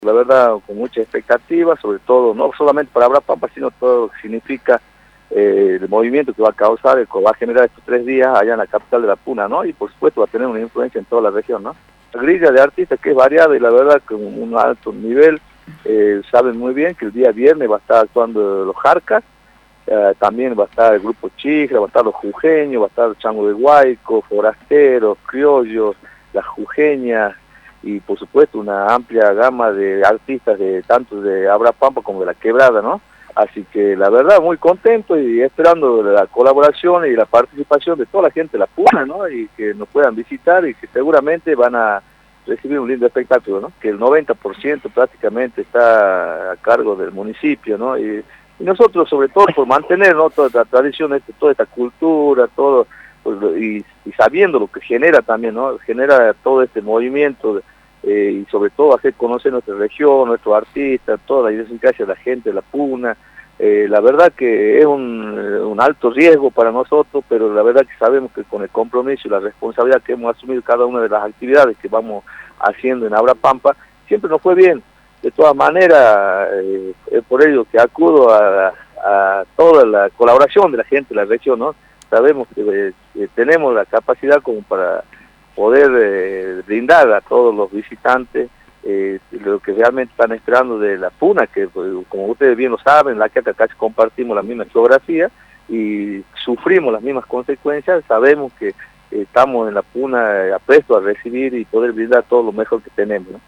La verdad, con mucha expectativa, sobre todo, no solamente para Abrapampa, sino todo lo que significa el movimiento que va a causar, que va a generar estos 3 días allá en la capital de la Puna, ¿no? Y por supuesto va a tener una influencia en toda la región, ¿no? La grilla de artistas que es variada y la verdad con un alto nivel, saben muy bien que el día viernes va a estar actuando los Jarcas, también va a estar el grupo Chigra, va a estar los Jujeños, va a estar el Chango de Guayco, Forasteros, Criollos, las Jujeñas, y por supuesto una amplia gama de artistas de tanto de Abrapampa como de La Quebrada, ¿no? Así que la verdad muy contento y esperando la colaboración y la participación de toda la gente de La Puna, ¿no? Y que nos puedan visitar y que seguramente van a recibir un lindo espectáculo, ¿no? Que el 90% prácticamente está a cargo del municipio, ¿no? Y nosotros sobre todo por mantener, ¿no?, toda esta tradición, toda esta cultura, todo, pues, y sabiendo lo que genera también, ¿no? Genera todo este movimiento y sobre todo hacer conocer nuestra región, nuestros artistas, toda la idiosincrasia de la gente de La Puna. La verdad que es un alto riesgo para nosotros, pero la verdad que sabemos que con el compromiso y la responsabilidad que hemos asumido cada una de las actividades que vamos haciendo en Abrapampa, siempre nos fue bien. De todas maneras, es por ello que acudo a toda la colaboración de la gente de la región, ¿no? Sabemos que tenemos la capacidad como para poder brindar a todos los visitantes lo que realmente están esperando de La Puna, que como ustedes bien lo saben, la que casi compartimos la misma geografía y sufrimos las mismas consecuencias. Sabemos que estamos en La Puna aprestos a recibir y poder brindar todo lo mejor que tenemos, ¿no?